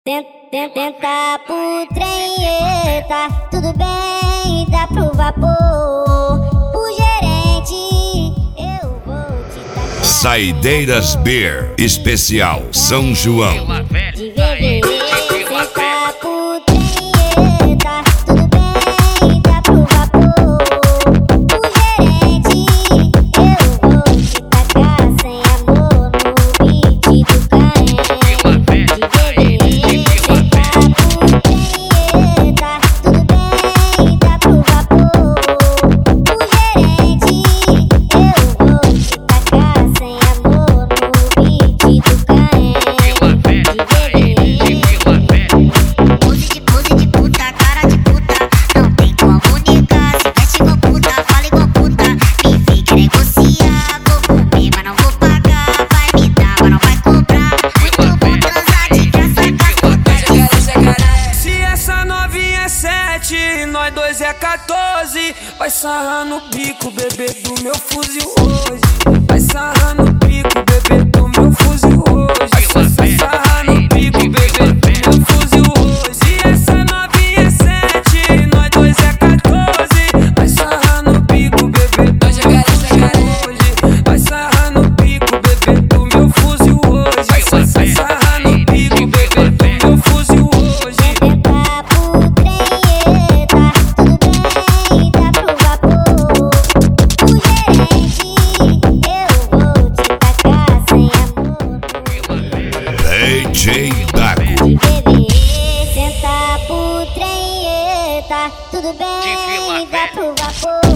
Tenta pro trem, eita, tudo bem, dá pro vapor. O gerente, eu vou te tacar. Saideiras Beer, especial São João. De VVV, tenta pro trem, eita, tudo bem, dá pro vapor. O gerente, eu vou te tacar sem amor no beat do carente. Nós dois é 14. Vai sarrar no bico, bebê, do meu fuzil hoje. Vai sarrar no bico, bebê, do meu fuzil hoje. Vai sarrar no bico, bebê, do meu fuzil hoje. Se essa novinha é 7, nós dois é 14. Vai sarrar no bico, bebê, do meu fuzil hoje. Vai sarrar no bico, bebê, do meu fuzil hoje. Vai sarrar no bico, bebê, do meu fuzil hoje. DJ Dago. Senta pro trem, eita, tudo bem, dá pro vapor.